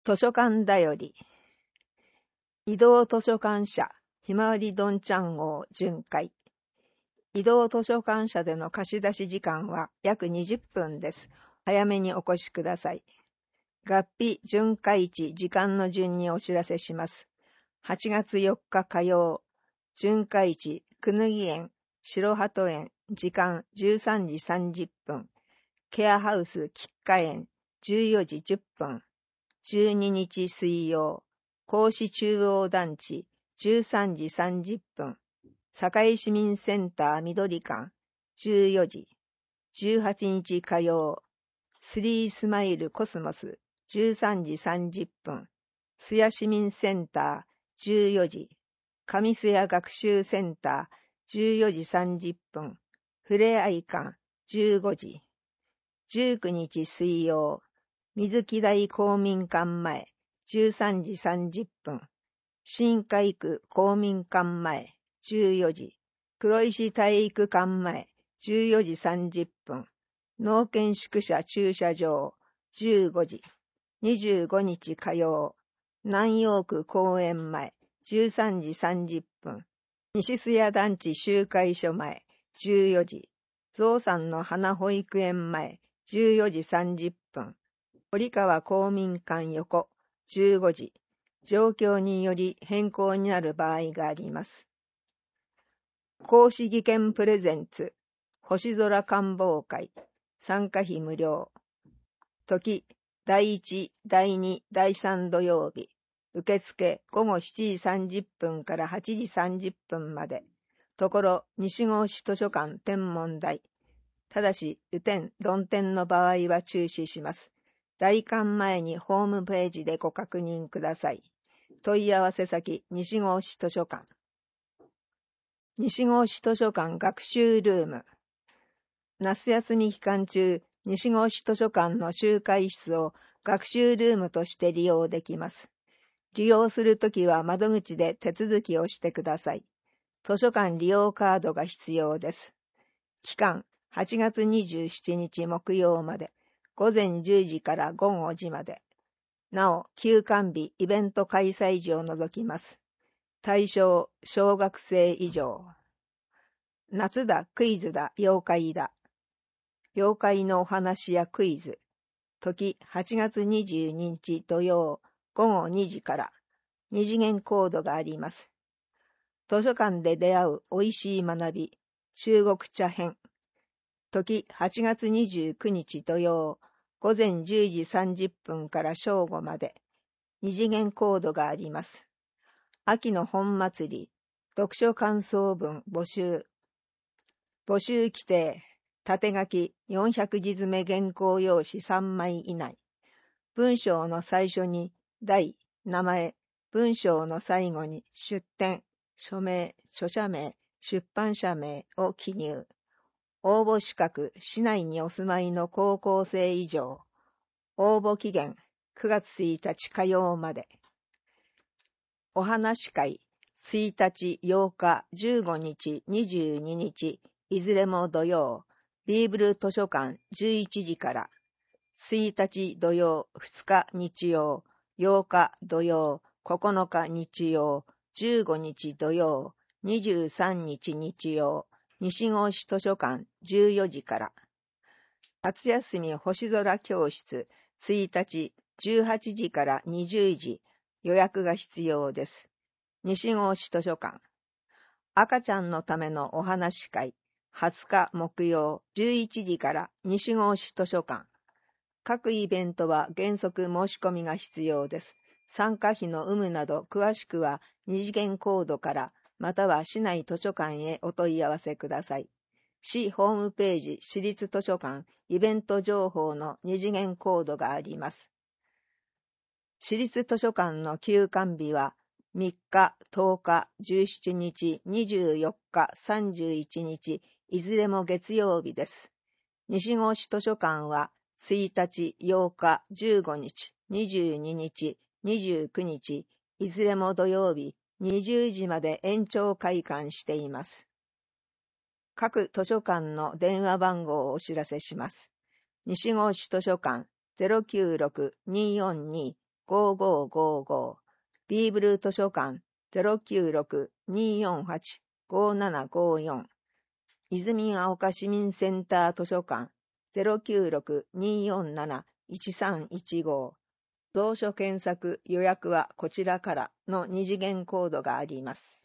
図書館だより。移動図書館社ひまわりどんちゃん号巡回。移動図書館社での貸し出し時間は約20分です。早めにお越しください。合否巡回地時間の順にお知らせします。8月4日火曜、巡回地くぬぎ園、白鳩園、時間13時30分、ケアハウス菊花園、14時10分、12日水曜、甲子中央団地、13時30分、堺市民センター緑館、14時、18日火曜、スリースマイルコスモス、13時30分、須谷市民センター、14時、上須谷学習センター、14時30分、ふれあい館、15時、19日水曜、水木台公民館前、13時30分、新海区公民館前、14時、黒石体育館前、14時30分、農研宿舎駐車場、15時、25日火曜、南陽区公園前、13時30分、西須谷団地集会所前、14時、象さんの花保育園前、14時30分、堀川公民館横、15時、状況により変更になる場合があります。公式技研プレゼンツ、星空観望会、参加費無料。時、第1、第2、第3土曜日。受付午後7時30分から8時30分まで。ところ、西郷市図書館天文台。ただし、雨天、曇天の場合は中止します。来館前にホームページでご確認ください。問い合わせ先、西郷市図書館。西郷市図書館学習ルーム。夏休み期間中、西郷市図書館の集会室を学習ルームとして利用できます。利用するときは窓口で手続きをしてください。図書館利用カードが必要です。期間、8月27日木曜まで、午前10時から午後5時まで。なお、休館日、イベント開催時を除きます。対象、小学生以上。夏だ、クイズだ、妖怪だ。妖怪のお話やクイズ。時、8月22日土曜、午後2時から、二次元コードがあります。図書館で出会うおいしい学び、中国茶編。時、8月29日土曜、午前10時30分から正午まで、二次元コードがあります。秋の本祭り、読書感想文募集。募集規定、縦書き400字詰め原稿用紙3枚以内。文章の最初に題、名前、文章の最後に出典、署名、著者名、出版社名を記入。応募資格、市内にお住まいの高校生以上。応募期限、9月1日火曜まで。お話会、1日、8日、15日、22日、いずれも土曜、ビーブル図書館11時から、1日土曜、2日日曜、8日土曜、9日日曜、15日土曜、23日日曜、西郷市図書館14時から。夏休み星空教室1日18時から20時、予約が必要です。西郷市図書館。赤ちゃんのためのお話会20日木曜11時から西郷市図書館。各イベントは原則申し込みが必要です。参加費の有無など詳しくは二次元コードからまたは市内図書館へお問い合わせください。市ホームページ市立図書館イベント情報の二次元コードがあります。市立図書館の休館日は3日、10日、17日、24日、31日、いずれも月曜日です。西郷市図書館は1日、8日、15日、22日、29日、いずれも土曜日、20時まで延長開館しています。各図書館の電話番号をお知らせします。西郷市図書館 096-242 5555、ビーブル図書館 096-248-5754、泉ヶ丘市民センター図書館 096-247-1315、蔵書検索予約はこちらからの二次元コードがあります。